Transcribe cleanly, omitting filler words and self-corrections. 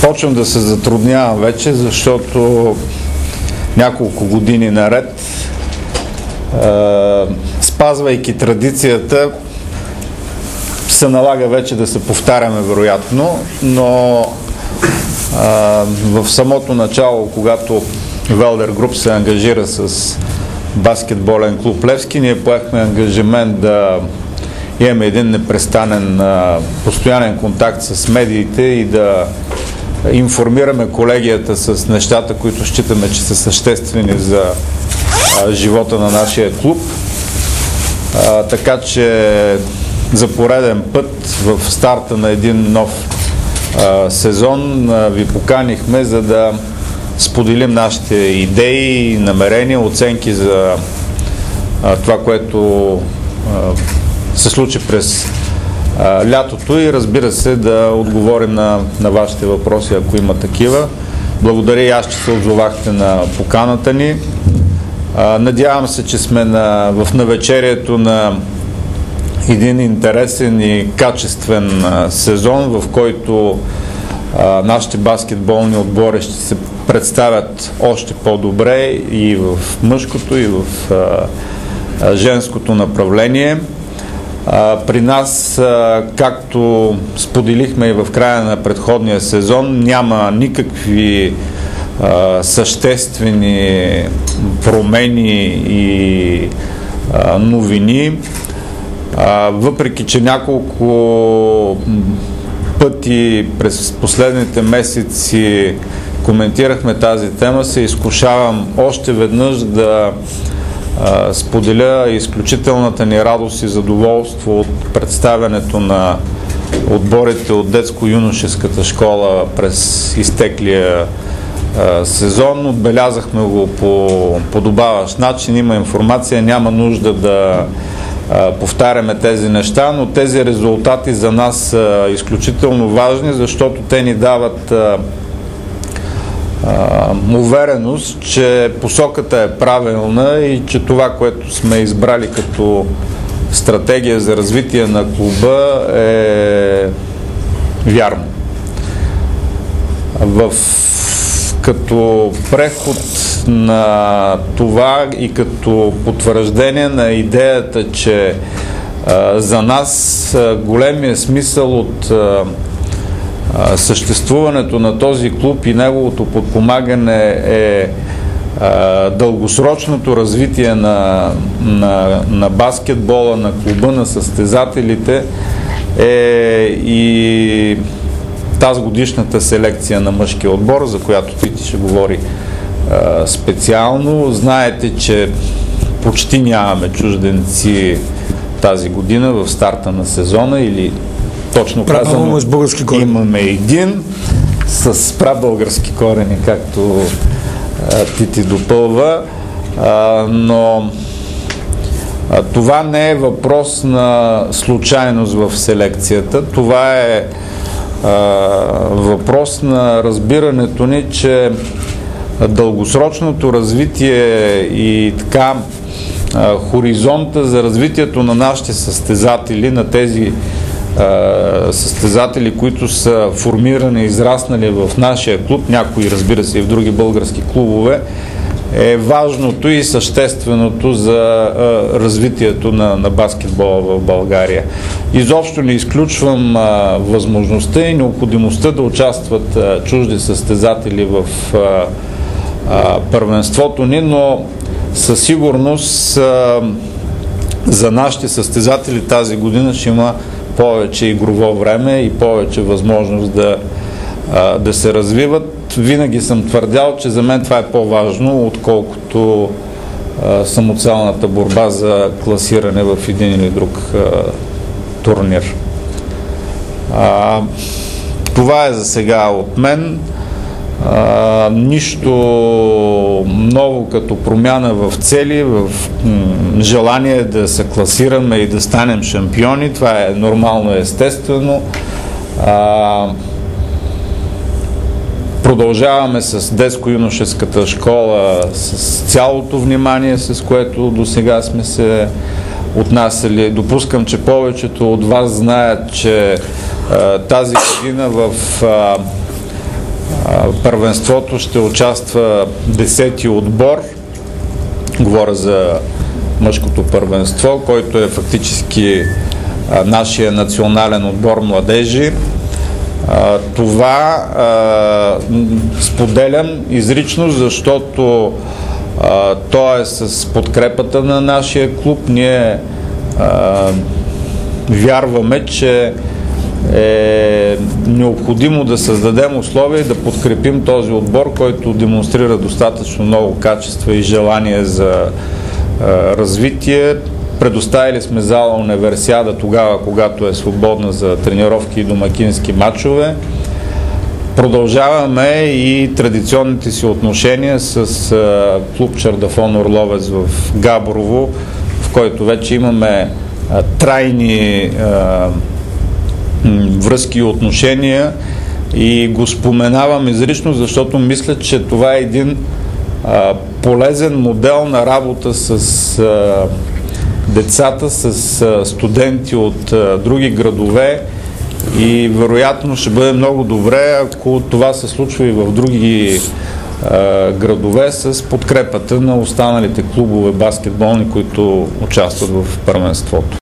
Почвам да се затруднявам вече, защото няколко години наред, спазвайки традицията, се налага вече да се повтаряме вероятно, но в самото начало, когато Велдер Груп се ангажира с баскетболен клуб Левски, ние поехме ангажимент да имаме един непрестанен, постоянен контакт с медиите и да информираме колегията с нещата, които считаме, че са съществени за живота на нашия клуб. Така че за пореден път в старта на един нов сезон ви поканихме, за да споделим нашите идеи, намерения, оценки за това, което се случи през лятото и разбира се да отговорим на вашите въпроси, ако има такива. Благодаря и аз, че се отзовахте на поканата ни. Надявам се, че сме в навечерието на един интересен и качествен сезон, в който нашите баскетболни отбори ще се представят още по-добре и в мъжкото, и в женското направление. При нас, както споделихме и в края на предходния сезон, няма никакви съществени промени и новини. Въпреки че няколко пъти през последните месеци коментирахме тази тема, се изкушавам още веднъж да споделя изключителната ни радост и задоволство от представянето на отборите от детско-юношеската школа през изтеклия сезон. Отбелязахме го по подобаващ начин, има информация, няма нужда да повтаряме тези неща, но тези резултати за нас са изключително важни, защото те ни дават увереност, че посоката е правилна и че това, което сме избрали като стратегия за развитие на клуба е вярно. Като преход на това и като потвърждение на идеята, че за нас големия смисъл от съществуването на този клуб и неговото подпомагане е дългосрочното развитие на баскетбола, на клуба, на състезателите е и тази годишната селекция на мъжкия отбор, за която Тити ще говори специално. Знаете, че почти нямаме чужденци тази година в старта на сезона, или точно казано имаме един с прабългарски корени, както Тити допълва, но това не е въпрос на случайност в селекцията, това е въпрос на разбирането ни, че дългосрочното развитие и така хоризонта за развитието на нашите състезатели, на тези състезатели, които са формирани и израснали в нашия клуб, някои разбира се и в други български клубове, е важното и същественото за развитието на баскетбола в България. Изобщо не изключвам възможността и необходимостта да участват чужди състезатели в първенството ни, но със сигурност за нашите състезатели тази година ще има повече игрово време и повече възможност да се развиват. Винаги съм твърдял, че за мен това е по-важно, отколкото самоцелната борба за класиране в един или друг турнир. Това е за сега от мен. Нищо ново като промяна в цели, в желание да се класираме и да станем шампиони. Това е нормално, естествено. Продължаваме с детско-юношеската школа с цялото внимание, с което до сега сме се отнасяли. Допускам, че повечето от вас знаят, че тази година в първенството ще участва 10-ти отбор. Говоря за мъжкото първенство, който е фактически нашия национален отбор младежи. Това споделям изрично, защото то е с подкрепата на нашия клуб. Ние вярваме, че е необходимо да създадем условия и да подкрепим този отбор, който демонстрира достатъчно много качества и желание за развитие. Предоставили сме зала Универсиада тогава, когато е свободна за тренировки и домакински матчове. Продължаваме и традиционните си отношения с клуб Чардафон Орловец в Габрово, в който вече имаме трайни връзки и отношения и го споменавам изрично, защото мисля, че това е един полезен модел на работа с децата, с студенти от други градове и вероятно ще бъде много добре, ако това се случва и в други градове с подкрепата на останалите клубове баскетболни, които участват в първенството.